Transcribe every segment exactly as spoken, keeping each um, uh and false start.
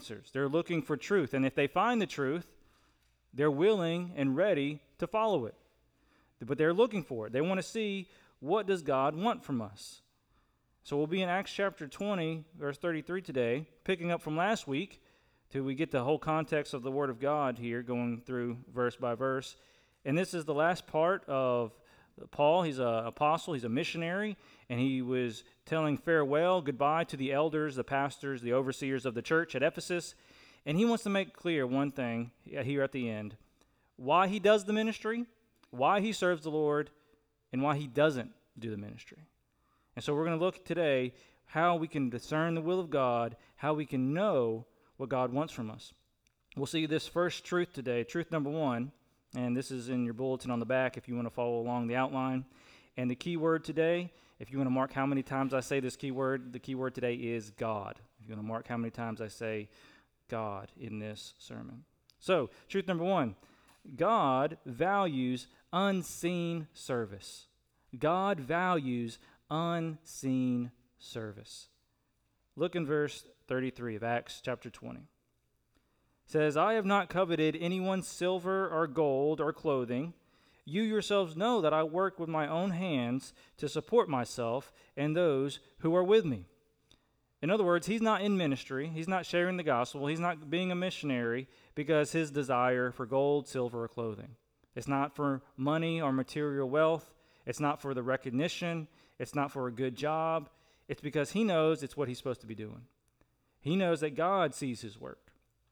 answers. They're looking for truth. And if they find the truth, they're willing and ready to follow it. But they're looking for it. They want to see, what does God want from us? So we'll be in Acts chapter twenty, verse thirty-three today, picking up from last week till we get the whole context of the Word of God here, going through verse by verse. And this is the last part of Paul. He's an apostle, he's a missionary, and he was telling farewell, goodbye to the elders, the pastors, the overseers of the church at Ephesus. And he wants to make clear one thing here at the end: why he does the ministry, why he serves the Lord, and why he doesn't do the ministry. And so we're going to look today how we can discern the will of God, how we can know what God wants from us. We'll see this first truth today, truth number one, and this is in your bulletin on the back if you want to follow along the outline. And the key word today, if you want to mark how many times I say this key word, the key word today is God. If you want to mark how many times I say God in this sermon. So, truth number one, God values unseen service. God values unseen service. Look in verse thirty-three of Acts chapter twenty. It says, I have not coveted anyone's silver or gold or clothing. You yourselves know that I work with my own hands to support myself and those who are with me. In other words, he's not in ministry. He's not sharing the gospel. He's not being a missionary because his desire for gold, silver, or clothing. It's not for money or material wealth. It's not for the recognition. It's not for a good job. It's because he knows it's what he's supposed to be doing. He knows that God sees his work.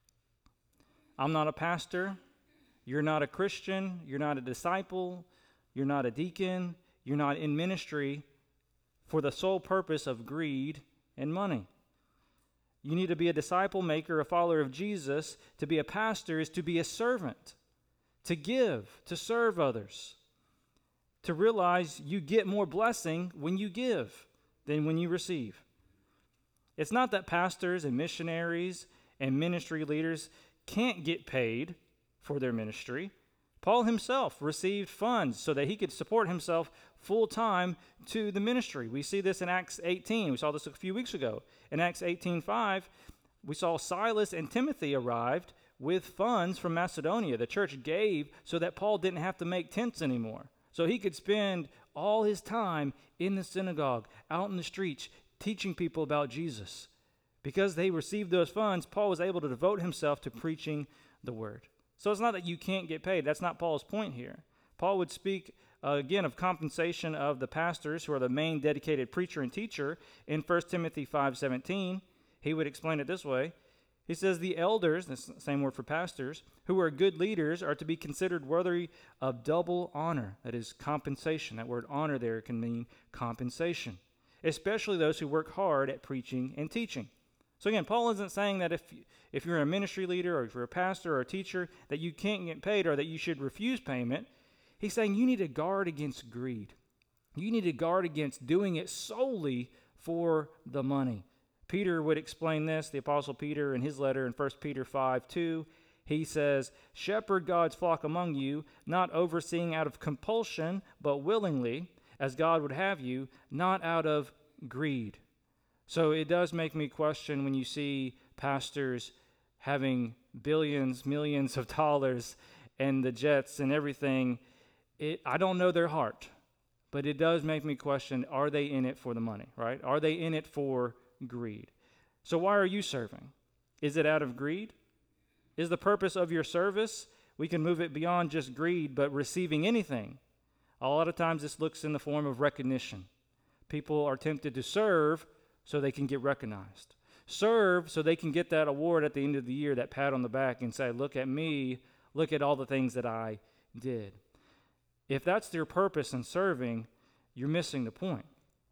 I'm not a pastor. You're not a Christian. You're not a disciple. You're not a deacon. You're not in ministry for the sole purpose of greed and money. You need to be a disciple maker, a follower of Jesus. To be a pastor is to be a servant, to give, to serve others, to realize you get more blessing when you give than when you receive. It's not that pastors and missionaries and ministry leaders can't get paid for their ministry. Paul himself received funds so that he could support himself full-time to the ministry. We see this in Acts eighteen. We saw this a few weeks ago. In Acts eighteen five, we saw Silas and Timothy arrived with funds from Macedonia. The church gave so that Paul didn't have to make tents anymore. So he could spend all his time in the synagogue, out in the streets, teaching people about Jesus. Because they received those funds, Paul was able to devote himself to preaching the word. So it's not that you can't get paid. That's not Paul's point here. Paul would speak, uh, again, of compensation of the pastors who are the main dedicated preacher and teacher. In First Timothy five seventeen, he would explain it this way. He says, the elders, the same word for pastors, who are good leaders are to be considered worthy of double honor. That is compensation. That word honor there can mean compensation, especially those who work hard at preaching and teaching. So again, Paul isn't saying that if if you're a ministry leader or if you're a pastor or a teacher that you can't get paid or that you should refuse payment. He's saying you need to guard against greed. You need to guard against doing it solely for the money. Peter would explain this, the Apostle Peter, in his letter in First Peter five two. He says, shepherd God's flock among you, not overseeing out of compulsion, but willingly, as God would have you, not out of greed. So it does make me question when you see pastors having billions, millions of dollars and the jets and everything. It, I don't know their heart, but it does make me question, are they in it for the money, right? Are they in it for greed? So why are you serving? Is it out of greed? Is the purpose of your service, we can move it beyond just greed, but receiving anything? A lot of times this looks in the form of recognition. People are tempted to serve so they can get recognized. Serve so they can get that award at the end of the year, that pat on the back and say, look at me, look at all the things that I did. If that's your purpose in serving, you're missing the point.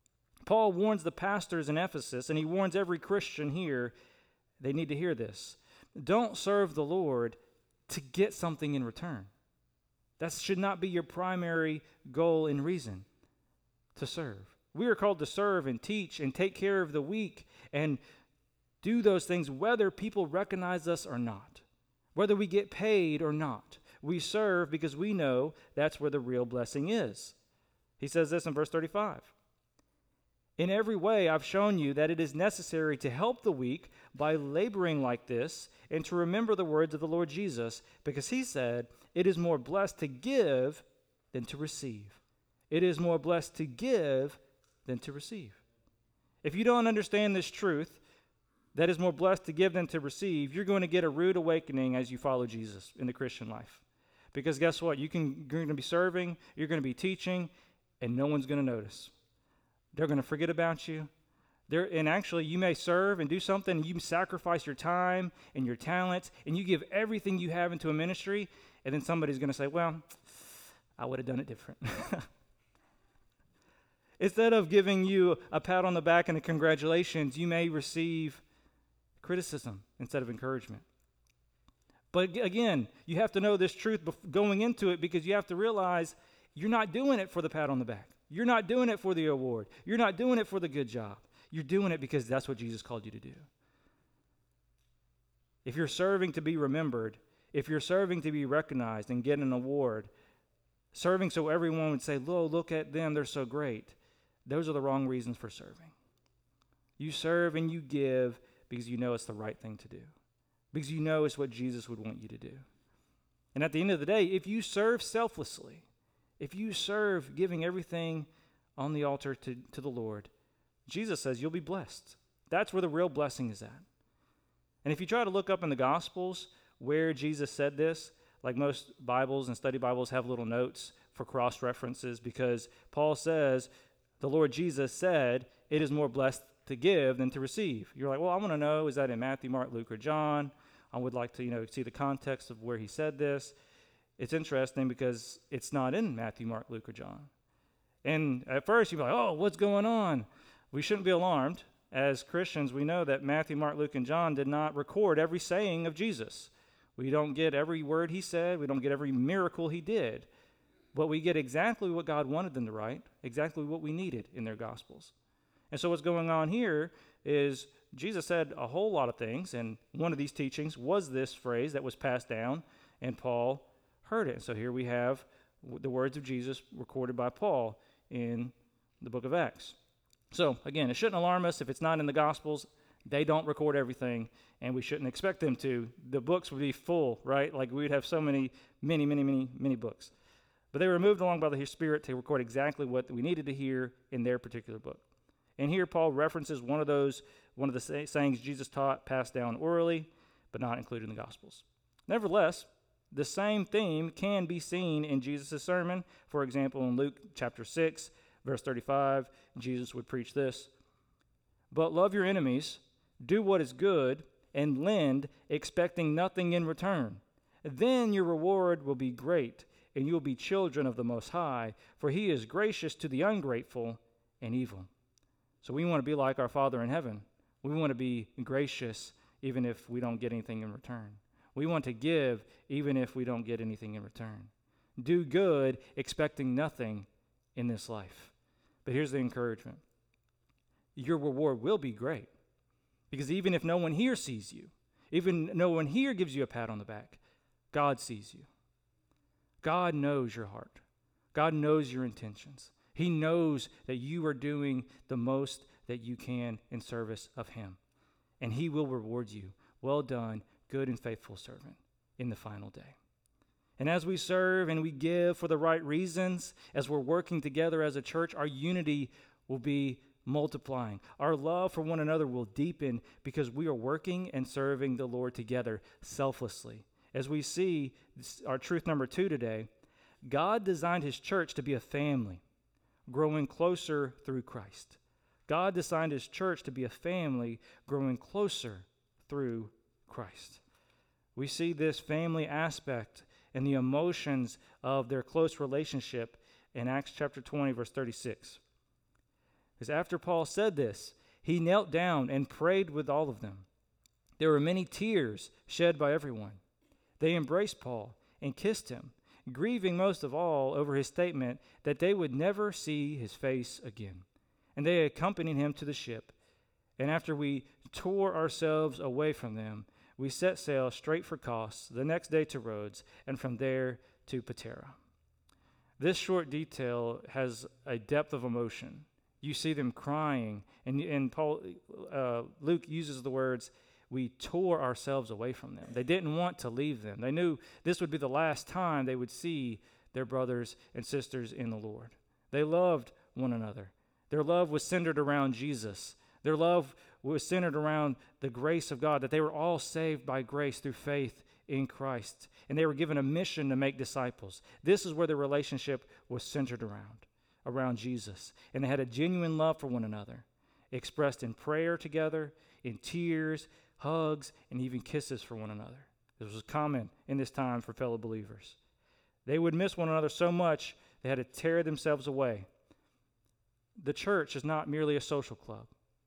Paul warns the pastors in Ephesus, and he warns every Christian here, they need to hear this. Don't serve the Lord to get something in return. That should not be your primary goal and reason to serve. We are called to serve and teach and take care of the weak and do those things whether people recognize us or not, whether we get paid or not. We serve because we know that's where the real blessing is. He says this in verse thirty-five. In every way, I've shown you that it is necessary to help the weak by laboring like this and to remember the words of the Lord Jesus, because he said, it is more blessed to give than to receive. It is more blessed to give than to receive. If you don't understand this truth, that is more blessed to give than to receive, you're going to get a rude awakening as you follow Jesus in the Christian life. Because guess what? You can, you're going to be serving, you're going to be teaching, and no one's going to notice. They're going to forget about you. They're, and actually, you may serve and do something, and you sacrifice your time and your talents, and you give everything you have into a ministry, and then somebody's going to say, well, I would have done it different. Instead of giving you a pat on the back and a congratulations, you may receive criticism instead of encouragement. But again, you have to know this truth going into it, because you have to realize you're not doing it for the pat on the back. You're not doing it for the award. You're not doing it for the good job. You're doing it because that's what Jesus called you to do. If you're serving to be remembered, if you're serving to be recognized and get an award, serving so everyone would say, "Lo, look at them, they're so great," those are the wrong reasons for serving. You serve and you give because you know it's the right thing to do, because you know it's what Jesus would want you to do. And at the end of the day, if you serve selflessly, if you serve giving everything on the altar to, to the Lord, Jesus says you'll be blessed. That's where the real blessing is at. And if you try to look up in the Gospels where Jesus said this, like most Bibles and study Bibles have little notes for cross-references, because Paul says, the Lord Jesus said, it is more blessed to give than to receive. You're like, well, I want to know, is that in Matthew, Mark, Luke, or John? I would like to, you know, see the context of where he said this. It's interesting because it's not in Matthew, Mark, Luke, or John. And at first you're like, oh, what's going on? We shouldn't be alarmed. As Christians, we know that Matthew, Mark, Luke, and John did not record every saying of Jesus. We don't get every word he said. We don't get every miracle he did. But we get exactly what God wanted them to write, exactly what we needed in their Gospels. And so what's going on here is Jesus said a whole lot of things, and one of these teachings was this phrase that was passed down, and Paul heard it. And so here we have the words of Jesus recorded by Paul in the book of Acts. So again, it shouldn't alarm us if it's not in the Gospels. They don't record everything, and we shouldn't expect them to. The books would be full, right? Like we would have so many, many, many, many, many books. But they were moved along by the Spirit to record exactly what we needed to hear in their particular book. And here Paul references one of those, one of the say- sayings Jesus taught, passed down orally, but not included in the Gospels. Nevertheless, the same theme can be seen in Jesus' sermon. For example, in Luke chapter six, verse thirty-five, Jesus would preach this: "But love your enemies, do what is good, and lend, expecting nothing in return. Then your reward will be great, and you will be children of the Most High, for he is gracious to the ungrateful and evil." So we want to be like our Father in heaven. We want to be gracious even if we don't get anything in return. We want to give even if we don't get anything in return. Do good, expecting nothing in this life. But here's the encouragement. Your reward will be great. Because even if no one here sees you, even no one here gives you a pat on the back, God sees you. God knows your heart. God knows your intentions. He knows that you are doing the most that you can in service of him. And he will reward you. Well done, good and faithful servant, in the final day. And as we serve and we give for the right reasons, as we're working together as a church, our unity will be multiplying. Our love for one another will deepen because we are working and serving the Lord together selflessly. As we see our truth number two today, God designed his church to be a family, growing closer through Christ. God designed his church to be a family, growing closer through Christ. We see this family aspect and the emotions of their close relationship in Acts chapter twenty, verse thirty-six. Because after Paul said this, he knelt down and prayed with all of them. There were many tears shed by everyone. They embraced Paul and kissed him, grieving most of all over his statement that they would never see his face again. And they accompanied him to the ship. And after we tore ourselves away from them, we set sail straight for Kos, the next day to Rhodes, and from there to Patara. This short detail has a depth of emotion You see them crying. And, and Paul, uh, Luke uses the words, we tore ourselves away from them. They didn't want to leave them. They knew this would be the last time they would see their brothers and sisters in the Lord. They loved one another. Their love was centered around Jesus. Their love was centered around the grace of God, that they were all saved by grace through faith in Christ. And they were given a mission to make disciples. This is where the relationship was centered around, around Jesus. And they had a genuine love for one another, expressed in prayer together, in tears, hugs, and even kisses for one another. This was common in this time for fellow believers. They would miss one another so much, they had to tear themselves away. The church is not merely a social club.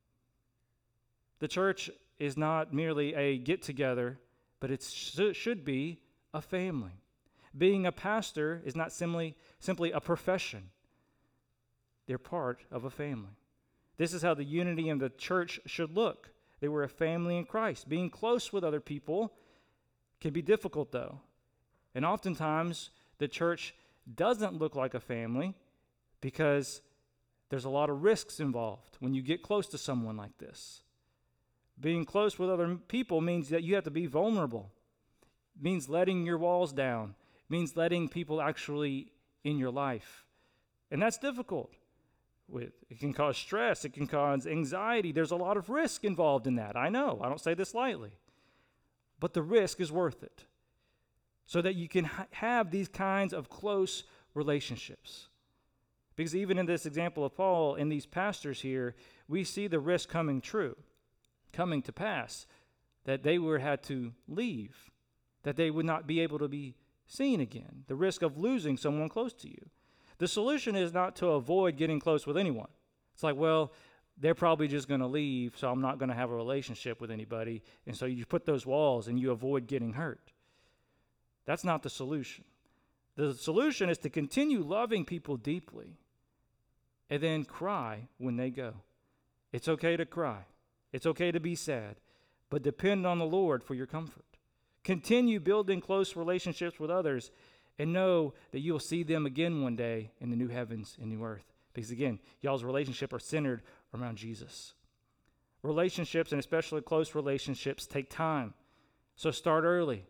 The church is not merely a get-together, but it sh- should be a family. Being a pastor is not simply, simply a profession. They're part of a family. This is how the unity of the church should look. They were a family in Christ. Being close with other people can be difficult, though. And oftentimes, the church doesn't look like a family because there's a lot of risks involved when you get close to someone like this. Being close with other people means that you have to be vulnerable. It means letting your walls down. It means letting people actually in your life. And that's difficult. With, it can cause stress. It can cause anxiety. There's a lot of risk involved in that. I know. I don't say this lightly. But the risk is worth it so that you can ha- have these kinds of close relationships. Because even in this example of Paul and these pastors here, we see the risk coming true, coming to pass, that they would have to leave, that they would not be able to be seen again, the risk of losing someone close to you. The solution is not to avoid getting close with anyone. It's like, well, they're probably just going to leave, so I'm not going to have a relationship with anybody. And so you put those walls and you avoid getting hurt. That's not the solution. The solution is to continue loving people deeply and then cry when they go. It's okay to cry. It's okay to be sad, but depend on the Lord for your comfort. Continue building close relationships with others and know that you'll see them again one day in the new heavens and new earth. Because again, y'all's relationship are centered around Jesus. Relationships, and especially close relationships, take time. So start early.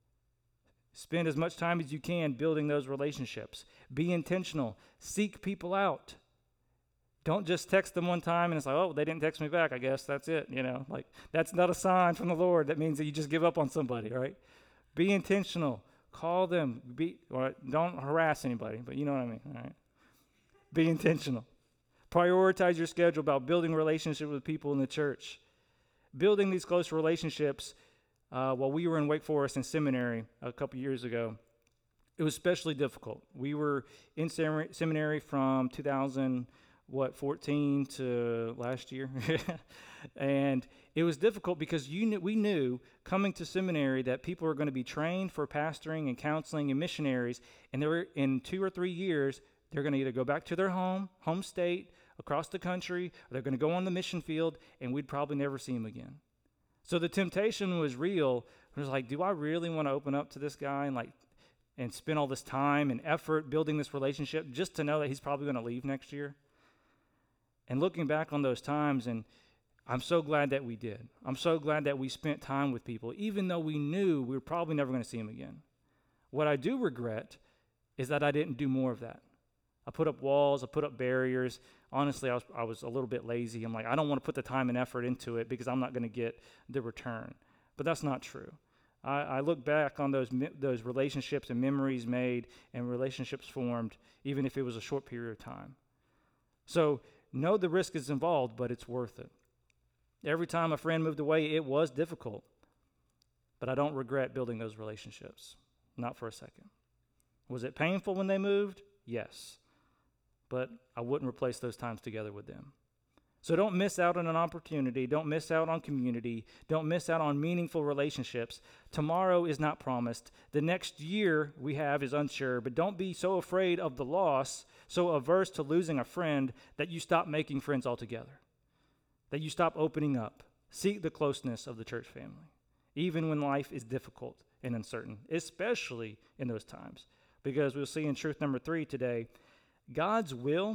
Spend as much time as you can building those relationships. Be intentional. Seek people out. Don't just text them one time and it's like, oh, they didn't text me back. I guess that's it. You know, like that's not a sign from the Lord. That means that you just give up on somebody, right? Be intentional. Call them. Be or don't harass anybody, but you know what I mean, all right? Be intentional. Prioritize your schedule about building relationships with people in the church. Building these close relationships. Uh, while we were in Wake Forest in seminary a couple years ago, it was especially difficult. We were in sem- seminary from two thousand, what, fourteen to last year, and it was difficult because you knew, we knew coming to seminary that people were going to be trained for pastoring and counseling and missionaries, and they were in two or three years they're going to either go back to their home, home state, across the country, or they're going to go on the mission field, and we'd probably never see them again. So the temptation was real. It was like, do I really want to open up to this guy and like and spend all this time and effort building this relationship just to know that he's probably going to leave next year? And looking back on those times, and I'm so glad that we did. I'm so glad that we spent time with people, even though we knew we were probably never going to see them again. What I do regret is that I didn't do more of that. I put up walls, I put up barriers. Honestly, I was, I was a little bit lazy. I'm like, I don't want to put the time and effort into it because I'm not going to get the return. But that's not true. I, I look back on those those relationships and memories made and relationships formed, even if it was a short period of time. So know the risk is involved, but it's worth it. Every time a friend moved away, it was difficult. But I don't regret building those relationships. Not for a second. Was it painful when they moved? Yes. But I wouldn't replace those times together with them. So don't miss out on an opportunity. Don't miss out on community. Don't miss out on meaningful relationships. Tomorrow is not promised. The next year we have is unsure, but don't be so afraid of the loss, so averse to losing a friend that you stop making friends altogether, that you stop opening up. Seek the closeness of the church family, even when life is difficult and uncertain, especially in those times. Because we'll see in truth number three today, God's will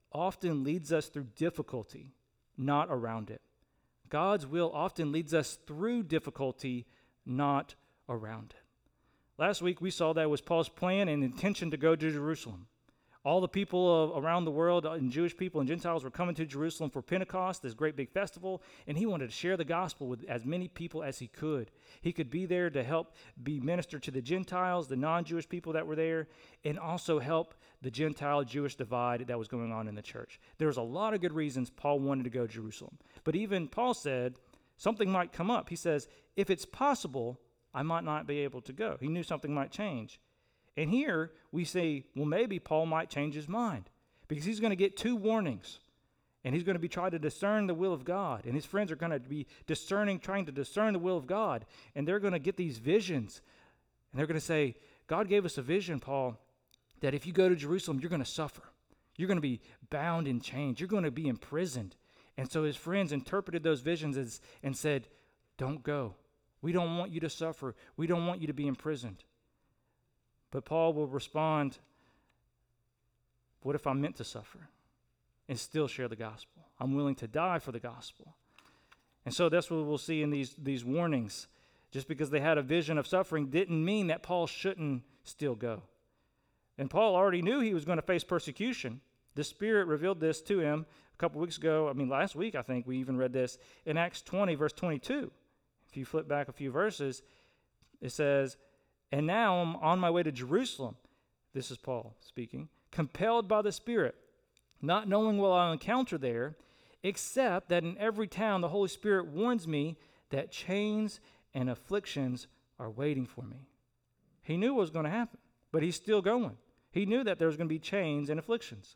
often leads us through difficulty, not around it. God's will often leads us through difficulty, not around it. Last week we saw that it was Paul's plan and intention to go to Jerusalem. All the people of, around the world, and Jewish people and Gentiles, were coming to Jerusalem for Pentecost, this great big festival, and he wanted to share the gospel with as many people as he could. He could be there to help be minister to the Gentiles, the non-Jewish people that were there, and also help the Gentile-Jewish divide that was going on in the church. There was a lot of good reasons Paul wanted to go to Jerusalem. But even Paul said something might come up. He says, if it's possible, I might not be able to go. He knew something might change. And here we say, well, maybe Paul might change his mind because he's going to get two warnings, and he's going to be trying to discern the will of God, and his friends are going to be discerning, trying to discern the will of God, and they're going to get these visions, and they're going to say, God gave us a vision, Paul, that if you go to Jerusalem, you're going to suffer. You're going to be bound in chains. You're going to be imprisoned. And so his friends interpreted those visions as, and said, don't go. We don't want you to suffer. We don't want you to be imprisoned. But Paul will respond, what if I'm meant to suffer and still share the gospel? I'm willing to die for the gospel. And so that's what we'll see in these, these warnings. Just because they had a vision of suffering didn't mean that Paul shouldn't still go. And Paul already knew he was going to face persecution. The Spirit revealed this to him a couple weeks ago. I mean, last week, I think we even read this in Acts twenty, verse twenty-two. If you flip back a few verses, it says, and now I'm on my way to Jerusalem, this is Paul speaking, compelled by the Spirit, not knowing what I'll encounter there, except that in every town the Holy Spirit warns me that chains and afflictions are waiting for me. He knew what was going to happen, but he's still going. He knew that there was going to be chains and afflictions.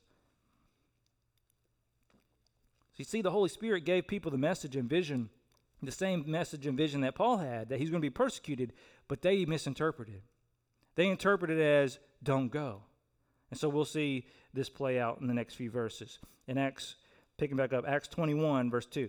So you see, the Holy Spirit gave people the message and vision, the same message and vision that Paul had, that he's going to be persecuted, but they misinterpreted. They interpreted it as, don't go. And so we'll see this play out in the next few verses. In Acts, picking back up, Acts twenty-one, verse two.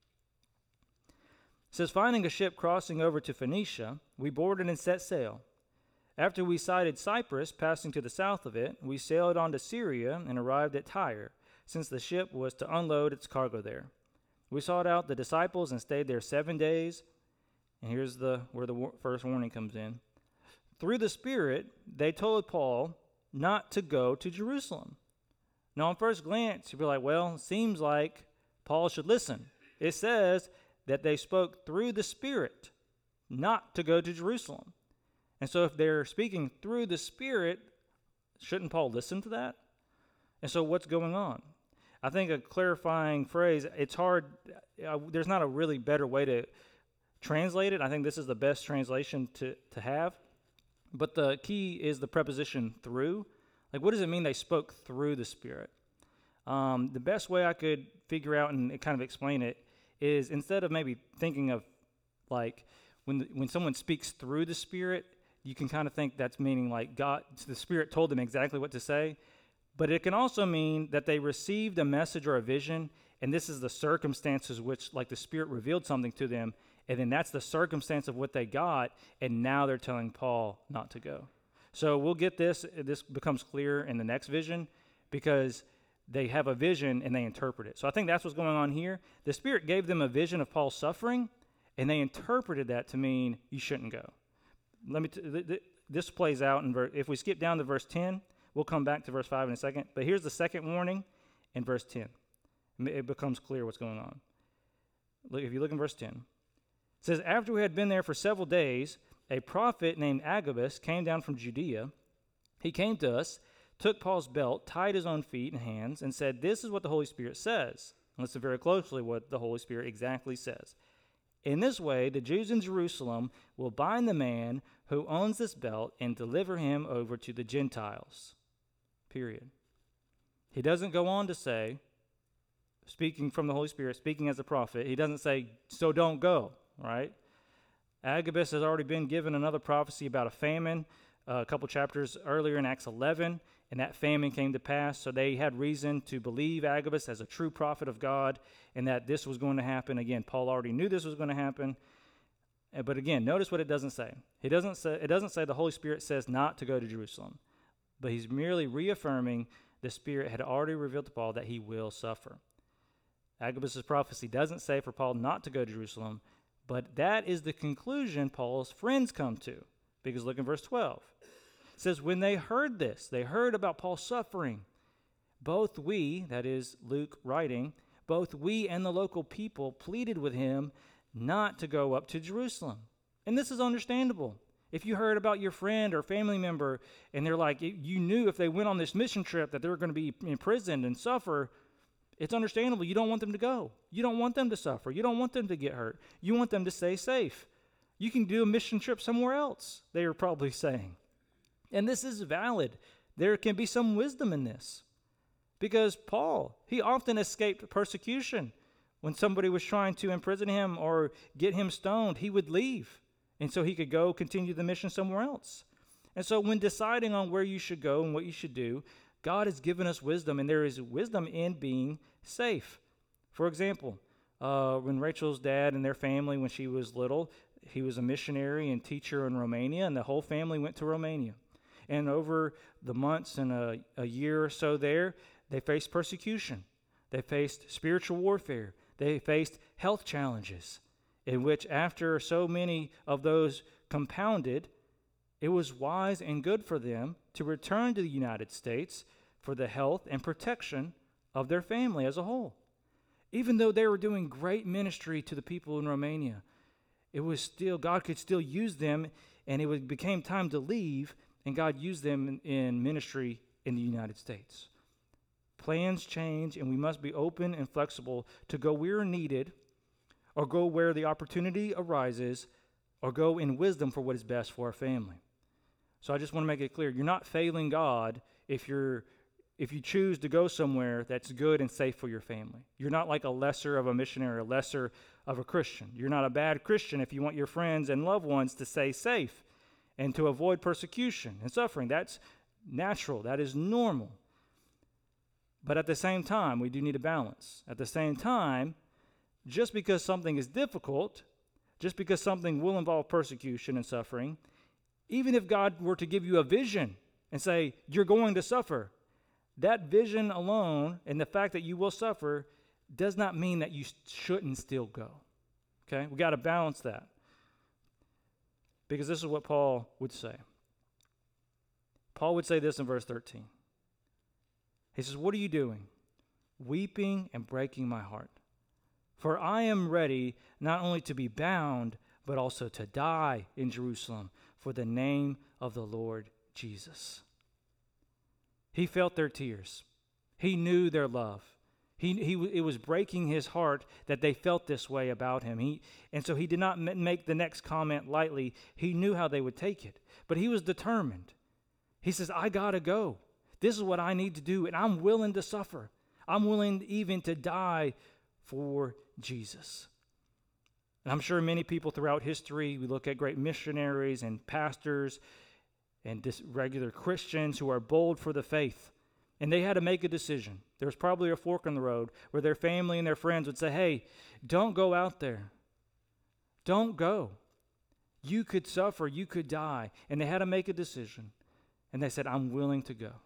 It says, finding a ship crossing over to Phoenicia, we boarded and set sail. After we sighted Cyprus, passing to the south of it, we sailed on to Syria and arrived at Tyre, since the ship was to unload its cargo there. We sought out the disciples and stayed there seven days. And here's the where the war, first warning comes in. Through the Spirit, they told Paul not to go to Jerusalem. Now, on first glance, you'd be like, well, it seems like Paul should listen. It says that they spoke through the Spirit not to go to Jerusalem. And so if they're speaking through the Spirit, shouldn't Paul listen to that? And so what's going on? I think a clarifying phrase, it's hard, uh, there's not a really better way to translate it. I think this is the best translation to, to have. But the key is the preposition through. Like, what does it mean they spoke through the Spirit? Um, the best way I could figure out and kind of explain it is instead of maybe thinking of, like, when the, when someone speaks through the Spirit, you can kind of think that's meaning like God, the Spirit told them exactly what to say. But it can also mean that they received a message or a vision, and this is the circumstances which, like, the Spirit revealed something to them, and then that's the circumstance of what they got, and now they're telling Paul not to go. So we'll get this. This becomes clear in the next vision because they have a vision and they interpret it. So I think that's what's going on here. The Spirit gave them a vision of Paul's suffering, and they interpreted that to mean you shouldn't go. Let me. T- th- th- this plays out in ver- if we skip down to verse ten. We'll come back to verse five in a second. But here's the second warning in verse ten. It becomes clear what's going on. Look, if you look in verse ten, it says, after we had been there for several days, a prophet named Agabus came down from Judea. He came to us, took Paul's belt, tied his own feet and hands, and said, this is what the Holy Spirit says. Listen very closely what the Holy Spirit exactly says. In this way, the Jews in Jerusalem will bind the man who owns this belt and deliver him over to the Gentiles. Period. He doesn't go on to say, speaking from the Holy Spirit, speaking as a prophet, he doesn't say, so don't go, right? Agabus has already been given another prophecy about a famine uh, a couple chapters earlier in Acts eleven, and that famine came to pass, so they had reason to believe Agabus as a true prophet of God and that this was going to happen. Again, Paul already knew this was going to happen, but again, notice what it doesn't say. He doesn't say. It doesn't say the Holy Spirit says not to go to Jerusalem. But he's merely reaffirming the Spirit had already revealed to Paul that he will suffer. Agabus' prophecy doesn't say for Paul not to go to Jerusalem, but that is the conclusion Paul's friends come to. Because look in verse twelve. It says, when they heard this, they heard about Paul's suffering, both we, that is Luke writing, both we and the local people pleaded with him not to go up to Jerusalem. And this is understandable. If you heard about your friend or family member and they're like, you knew if they went on this mission trip that they were going to be imprisoned and suffer, it's understandable. You don't want them to go. You don't want them to suffer. You don't want them to get hurt. You want them to stay safe. You can do a mission trip somewhere else, they are probably saying. And this is valid. There can be some wisdom in this. Because Paul, he often escaped persecution. When somebody was trying to imprison him or get him stoned, he would leave. And so he could go continue the mission somewhere else. And so when deciding on where you should go and what you should do, God has given us wisdom, and there is wisdom in being safe. For example, uh, when Rachel's dad and their family, when she was little, he was a missionary and teacher in Romania, and the whole family went to Romania. And over the months and a, a year or so there, they faced persecution. They faced spiritual warfare. They faced health challenges, in which after so many of those compounded, it was wise and good for them to return to the United States for the health and protection of their family as a whole. Even though they were doing great ministry to the people in Romania, it was still, God could still use them, and it became time to leave, and God used them in, in ministry in the United States. Plans change, and we must be open and flexible to go where needed, or go where the opportunity arises, or go in wisdom for what is best for our family. So I just want to make it clear, you're not failing God if you're if you choose to go somewhere that's good and safe for your family. You're not like a lesser of a missionary, a lesser of a Christian. You're not a bad Christian if you want your friends and loved ones to stay safe and to avoid persecution and suffering. That's natural. That is normal. But at the same time, we do need a balance. At the same time, just because something is difficult, just because something will involve persecution and suffering, even if God were to give you a vision and say, you're going to suffer, that vision alone and the fact that you will suffer does not mean that you shouldn't still go. Okay? We got to balance that. Because this is what Paul would say. Paul would say this in verse thirteen. He says, what are you doing? Weeping and breaking my heart. For I am ready not only to be bound, but also to die in Jerusalem for the name of the Lord Jesus. He felt their tears. He knew their love. He, he, it was breaking his heart that they felt this way about him. He, and so he did not m- make the next comment lightly. He knew how they would take it. But he was determined. He says, I got to go. This is what I need to do, and I'm willing to suffer. I'm willing even to die for Jesus. And I'm sure many people throughout history, we look at great missionaries and pastors and just regular Christians who are bold for the faith. And they had to make a decision. There was probably a fork in the road where their family and their friends would say, hey, don't go out there. Don't go. You could suffer. You could die. And they had to make a decision. And they said, I'm willing to go.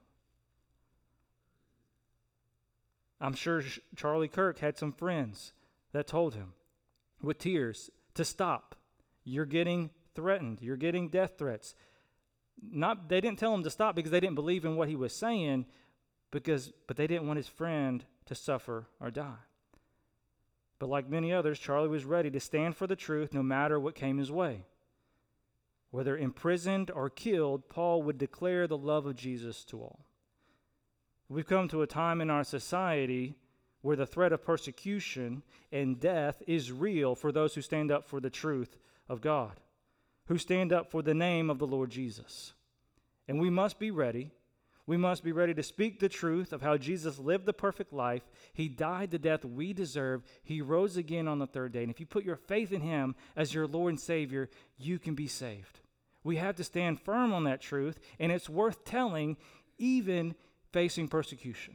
I'm sure Charlie Kirk had some friends that told him with tears to stop. You're getting threatened. You're getting death threats. Not, they didn't tell him to stop because they didn't believe in what he was saying, because, but they didn't want his friend to suffer or die. But like many others, Charlie was ready to stand for the truth no matter what came his way. Whether imprisoned or killed, Paul would declare the love of Jesus to all. We've come to a time in our society where the threat of persecution and death is real for those who stand up for the truth of God, who stand up for the name of the Lord Jesus. And we must be ready. We must be ready to speak the truth of how Jesus lived the perfect life. He died the death we deserve. He rose again on the third day. And if you put your faith in him as your Lord and Savior, you can be saved. We have to stand firm on that truth, and it's worth telling even facing persecution.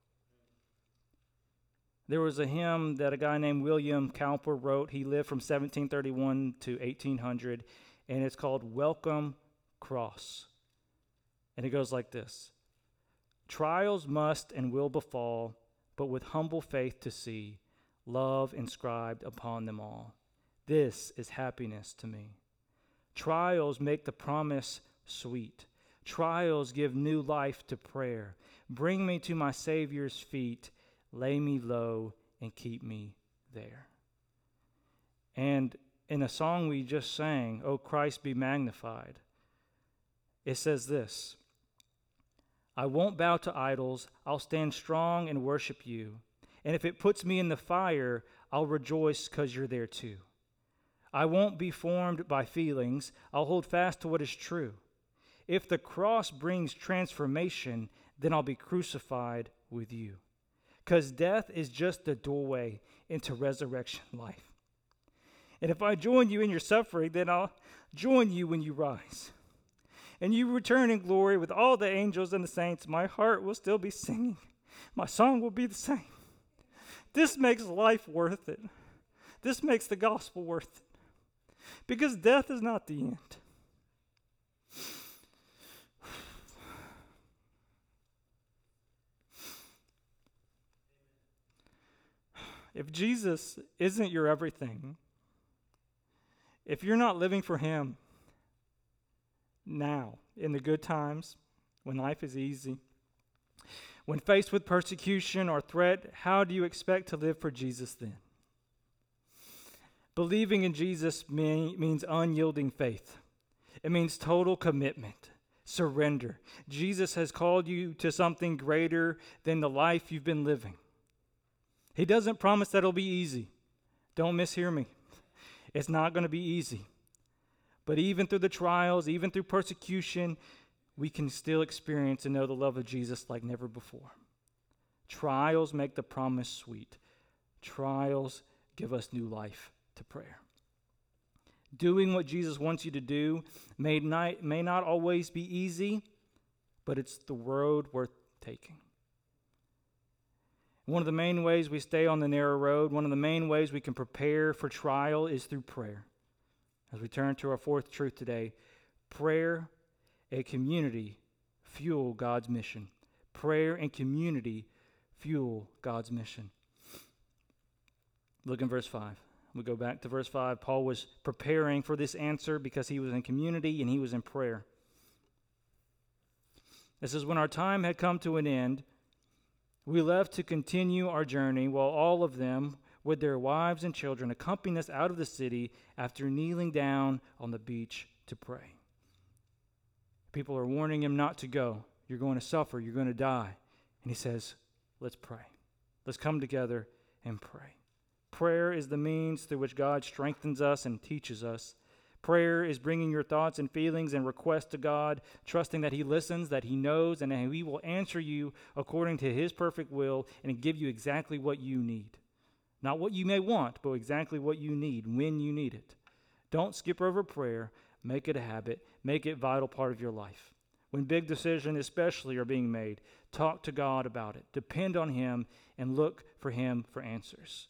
There was a hymn that a guy named William Cowper wrote. He lived from seventeen thirty-one to eighteen hundred, and it's called Welcome Cross. And it goes like this. Trials must and will befall, but with humble faith to see love inscribed upon them all. This is happiness to me. Trials make the promise sweet. Trials give new life to prayer. Bring me to my Savior's feet. Lay me low and keep me there. And in a song we just sang, O Christ be magnified, it says this: I won't bow to idols. I'll stand strong and worship you. And if it puts me in the fire, I'll rejoice because you're there too. I won't be formed by feelings. I'll hold fast to what is true. If the cross brings transformation, then I'll be crucified with you. Because death is just the doorway into resurrection life. And if I join you in your suffering, then I'll join you when you rise. And you return in glory with all the angels and the saints. My heart will still be singing. My song will be the same. This makes life worth it. This makes the gospel worth it. Because death is not the end. If Jesus isn't your everything, if you're not living for him now, in the good times, when life is easy, when faced with persecution or threat, how do you expect to live for Jesus then? Believing in Jesus mean, means unyielding faith. It means total commitment, surrender. Jesus has called you to something greater than the life you've been living. He doesn't promise that it'll be easy. Don't mishear me. It's not going to be easy. But even through the trials, even through persecution, we can still experience and know the love of Jesus like never before. Trials make the promise sweet. Trials give us new life to prayer. Doing what Jesus wants you to do may not, may not always be easy, but it's the road worth taking. One of the main ways we stay on the narrow road, one of the main ways we can prepare for trial is through prayer. As we turn to our fourth truth today, prayer and community fuel God's mission. Prayer and community fuel God's mission. Look in verse five. We go back to verse five. Paul was preparing for this answer because he was in community and he was in prayer. This is when our time had come to an end. We left to continue our journey while all of them, with their wives and children, accompanied us out of the city after kneeling down on the beach to pray. People are warning him not to go. You're going to suffer. You're going to die. And he says, let's pray. Let's come together and pray. Prayer is the means through which God strengthens us and teaches us. Prayer is bringing your thoughts and feelings and requests to God, trusting that he listens, that he knows, and that he will answer you according to his perfect will and give you exactly what you need. Not what you may want, but exactly what you need when you need it. Don't skip over prayer. Make it a habit. Make it a vital part of your life. When big decisions especially are being made, talk to God about it. Depend on him and look for him for answers.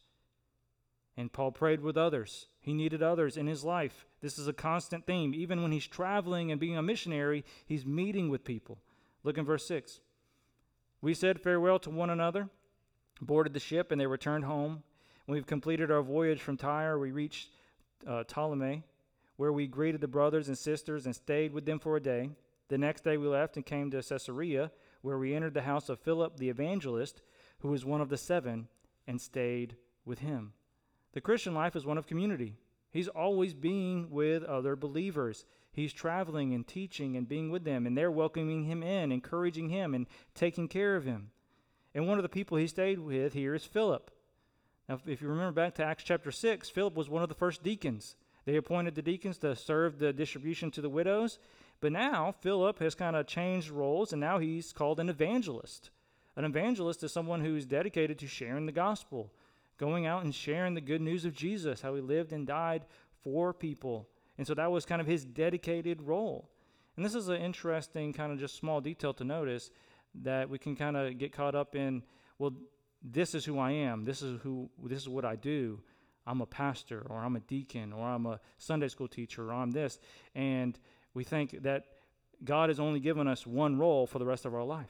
And Paul prayed with others. He needed others in his life. This is a constant theme. Even when he's traveling and being a missionary, he's meeting with people. Look in verse six. We said farewell to one another, boarded the ship, and they returned home. When we've completed our voyage from Tyre, we reached uh, Ptolemy, where we greeted the brothers and sisters and stayed with them for a day. The next day we left and came to Caesarea, where we entered the house of Philip the evangelist, who was one of the seven, and stayed with him. The Christian life is one of community. He's always being with other believers. He's traveling and teaching and being with them, and they're welcoming him in, encouraging him, and taking care of him. And one of the people he stayed with here is Philip. Now, if you remember back to Acts chapter six, Philip was one of the first deacons. They appointed the deacons to serve the distribution to the widows. But now, Philip has kind of changed roles, and now he's called an evangelist. An evangelist is someone who is dedicated to sharing the gospel, going out and sharing the good news of Jesus, how he lived and died for people. And so that was kind of his dedicated role. And this is an interesting kind of just small detail to notice, that we can kind of get caught up in, well, this is who I am. This is who. This is what I do. I'm a pastor, or I'm a deacon, or I'm a Sunday school teacher, or I'm this. And we think that God has only given us one role for the rest of our life.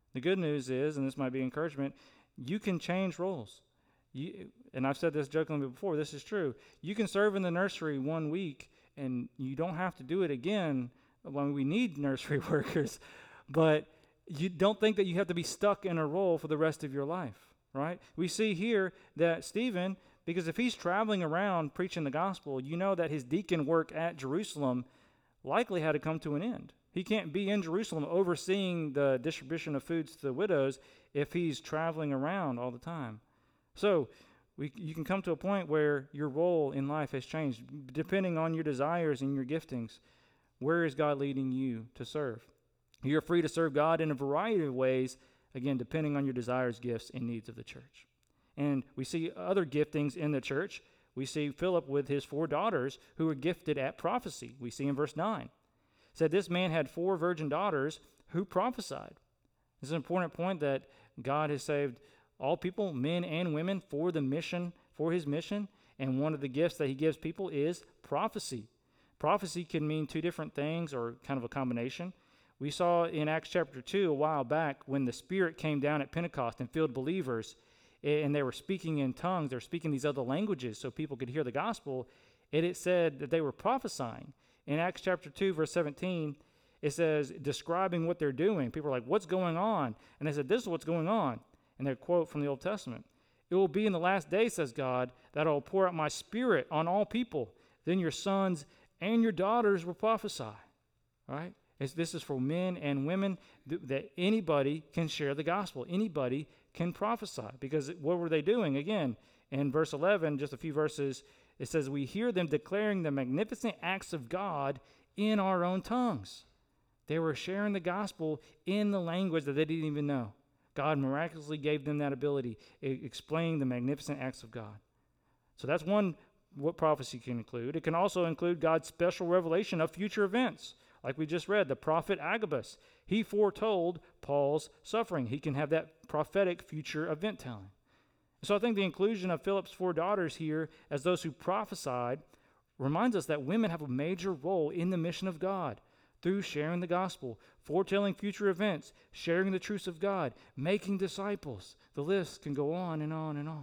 The good news is, and this might be encouragement, you can change roles. You, and I've said this jokingly before, this is true. You can serve in the nursery one week, and you don't have to do it again when we need nursery workers, but you don't think that you have to be stuck in a role for the rest of your life, right? We see here that Stephen, because if he's traveling around preaching the gospel, you know that his deacon work at Jerusalem likely had to come to an end. He can't be in Jerusalem overseeing the distribution of foods to the widows if he's traveling around all the time. So we, you can come to a point where your role in life has changed. Depending on your desires and your giftings, where is God leading you to serve? You're free to serve God in a variety of ways, again, depending on your desires, gifts, and needs of the church. And we see other giftings in the church. We see Philip with his four daughters who were gifted at prophecy. We see in verse nine. It said this man had four virgin daughters who prophesied. This is an important point that God has saved all people, men and women, for the mission, for his mission. And one of the gifts that he gives people is prophecy. Prophecy can mean two different things or kind of a combination. We saw in Acts chapter two a while back when the Spirit came down at Pentecost and filled believers, and they were speaking in tongues. They were speaking these other languages so people could hear the gospel. And it said that they were prophesying. In Acts chapter two, verse seventeen, it says, describing what they're doing. People are like, what's going on? And they said, this is what's going on. And they quote from the Old Testament. It will be in the last day, says God, that I will pour out my Spirit on all people. Then your sons and your daughters will prophesy. All right? It's, this is for men and women, th- that anybody can share the gospel. Anybody can prophesy. Because what were they doing? Again, in verse eleven, just a few verses, it says, we hear them declaring the magnificent acts of God in our own tongues. They were sharing the gospel in the language that they didn't even know. God miraculously gave them that ability, explaining the magnificent acts of God. So that's one, what prophecy can include. It can also include God's special revelation of future events. Like we just read, the prophet Agabus, he foretold Paul's suffering. He can have that prophetic future event telling. So I think the inclusion of Philip's four daughters here as those who prophesied reminds us that women have a major role in the mission of God through sharing the gospel, foretelling future events, sharing the truths of God, making disciples. The list can go on and on and on.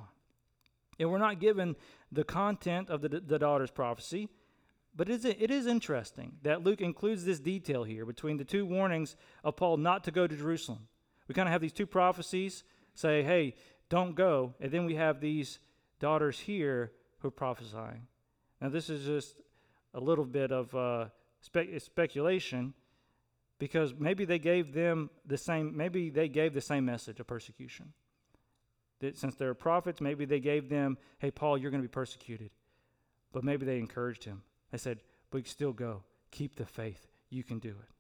And we're not given the content of the, the daughter's prophecy, but it is, it is interesting that Luke includes this detail here between the two warnings of Paul not to go to Jerusalem. We kind of have these two prophecies say, hey, don't go. And then we have these daughters here who are prophesying. Now, this is just a little bit of uh, spe- speculation because maybe they gave them the same, maybe they gave the same message of persecution. That since they're prophets, maybe they gave them, hey, Paul, you're going to be persecuted. But maybe they encouraged him. They said, but you can still go. Keep the faith. You can do it.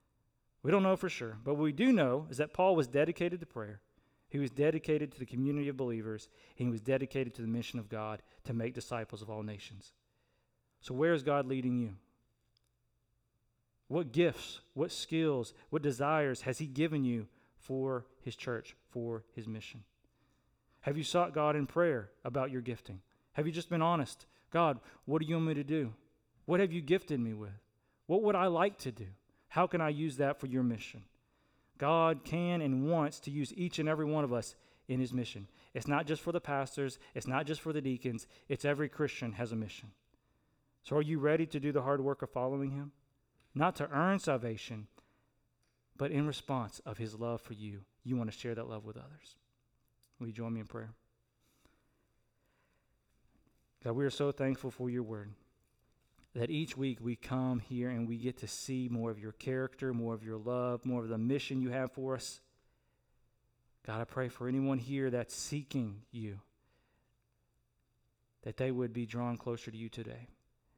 We don't know for sure, but what we do know is that Paul was dedicated to prayer. He was dedicated to the community of believers, and he was dedicated to the mission of God to make disciples of all nations. So where is God leading you? What gifts, what skills, what desires has he given you for his church, for his mission? Have you sought God in prayer about your gifting? Have you just been honest? God, what do you want me to do? What have you gifted me with? What would I like to do? How can I use that for your mission? God can and wants to use each and every one of us in his mission. It's not just for the pastors. It's not just for the deacons. It's every Christian has a mission. So are you ready to do the hard work of following him? Not to earn salvation, but in response of his love for you. You want to share that love with others. Will you join me in prayer? God, we are so thankful for your word, that each week we come here and we get to see more of your character, more of your love, more of the mission you have for us. God, I pray for anyone here that's seeking you, that they would be drawn closer to you today,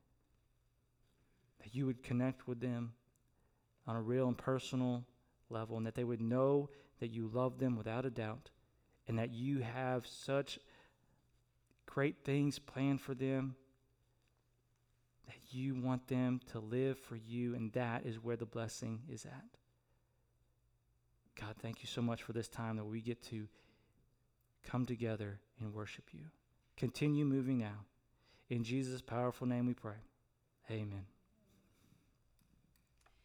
that you would connect with them on a real and personal level, and that they would know that you love them without a doubt, and that you have such great things planned for them, that you want them to live for you, and that is where the blessing is at. God, thank you so much for this time that we get to come together and worship you. Continue moving now. In Jesus' powerful name we pray. Amen.